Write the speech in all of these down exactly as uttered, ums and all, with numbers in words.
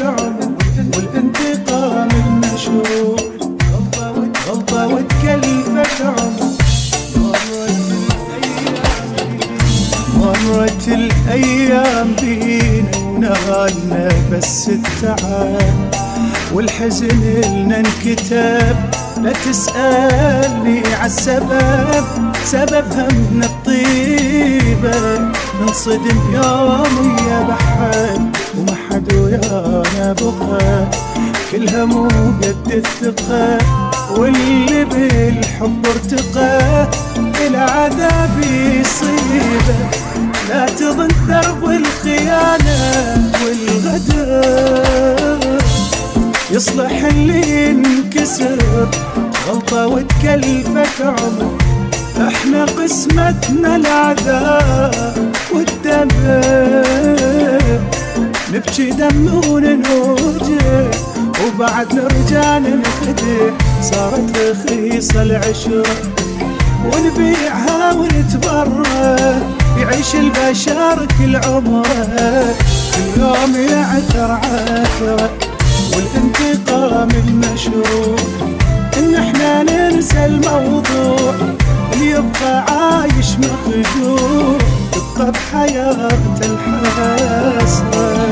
عمر والانتقام المشروع. غلطة وتكلفك عمر. مرت الأيام بينا ونهالنا بس التعب والحزن لنا انكتب. لا تسألني عالسبب، سبب همنا الطيبة. ننصدم يوم يا بحد وما حد ويانا بقى. كل همو قد الثقة واللي بالحب ارتقى العذاب يصيبه. لا تظن درب الخيانة والغدر يصلح اللي ينكسر. غلطة وتكلفك عمر، احنا قسمتنا العذاب والدمر. نبكي دم وننوجع وبعد نرجع ننخدع. صارت رخيصة العشرة ونبيعها ونتبرى. يعيش البشر كل عمره كل يوم يعثر عثرة والانتقام المشروع. ان احنا ننسى الموضوع اللي يبقى عايش مخدوع. يبقى بحياة الحسرة.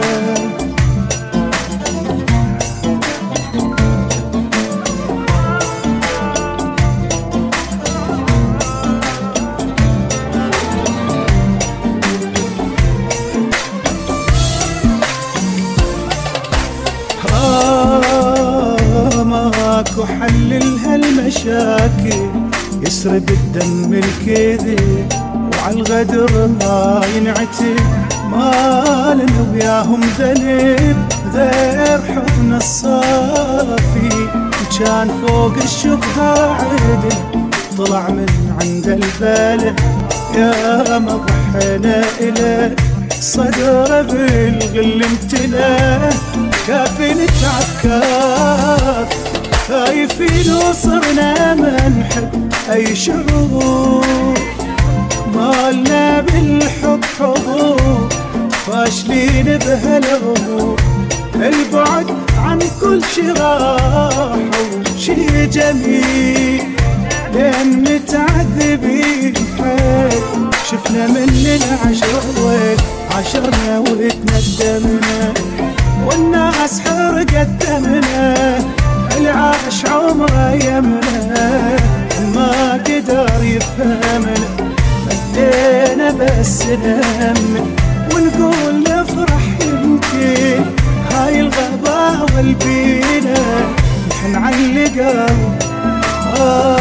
ماكو حل لها المشاكل، يسرب الدم الكذب وعالغدر ما ينعتب. ما لنا وياهم ذنب غير حبنا الصافي. كان فوق الشبهة عدل طلع من عند البالغ. يا ما ضحينا إله صدر بالغل امتلاه. كافي نتعب كاف خايفين وصرنا ما نحب أي شعور. مالنا بالحب حضور فاشلين بهالأمور. البعد عن كل شي راح وشي جميل لأن متعذبين حيل. شفنا مننا عشرة عشرنا وتندمنا والناس حرقت دمنا. العاش عمره يمنا ما قدر يفهمنا. بدينا بس نأمن ونقول نفرح يمكن هاي الغباوة البينا نحن علقاو. آه